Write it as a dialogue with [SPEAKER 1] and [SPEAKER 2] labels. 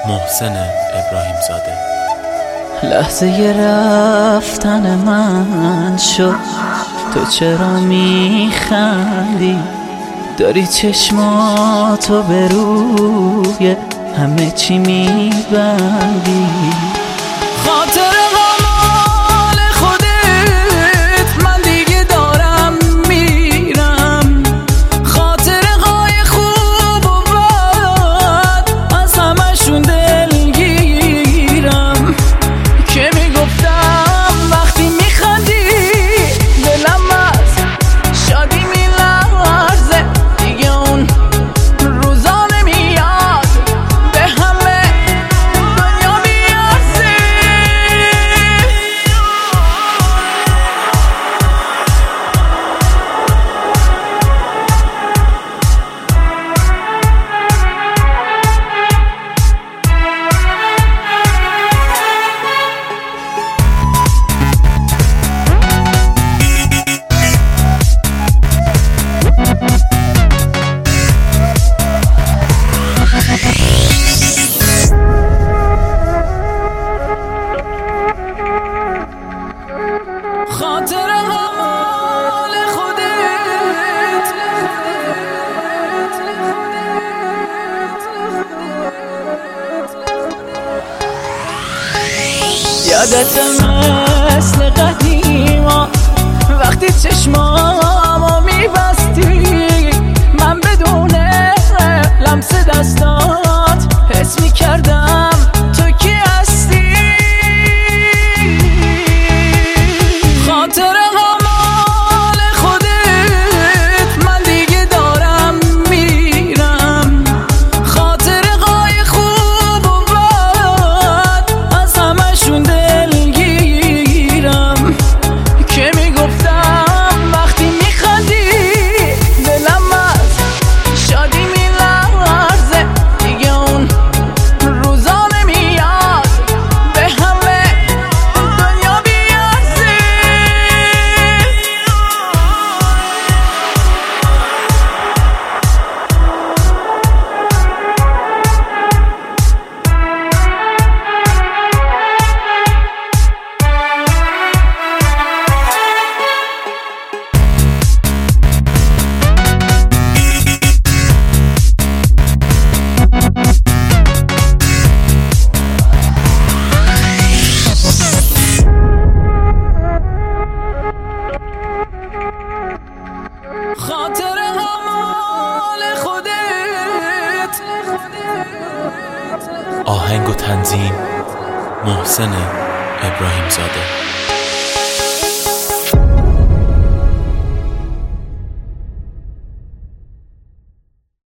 [SPEAKER 1] محسن ابراهیم زاده.
[SPEAKER 2] لحظه رفتن من شد، تو چرا میخندی؟ داری چشماتو به روی همه چی میبندی. خاطر مال خودت من دیگه دارم میرم، خاطر های خوب و بد از همشون دلگیرم. که میگفتم وقتی میخندی دلم از شادی میلرزه، دیگه اون روزا نمیاد به همه دنیا میارزه. خاطر حال خودت یادت مثل قدیما وقتی چشمامو میبستی، من بدون لمس دستات حس میکردم تو کی هستی. خاطر مال خودت من دیگه دارم میرم، خاطر های خوب و بد از همشون دلگیرم. که میگفتم وقتی میخندی دلم از شادی میلرزه، دیگه اون روزا نمیاد به همه دنیا بیارزه. خاطر مال خودت.
[SPEAKER 1] آهنگ و تنظیم محسن ابراهیم زاده.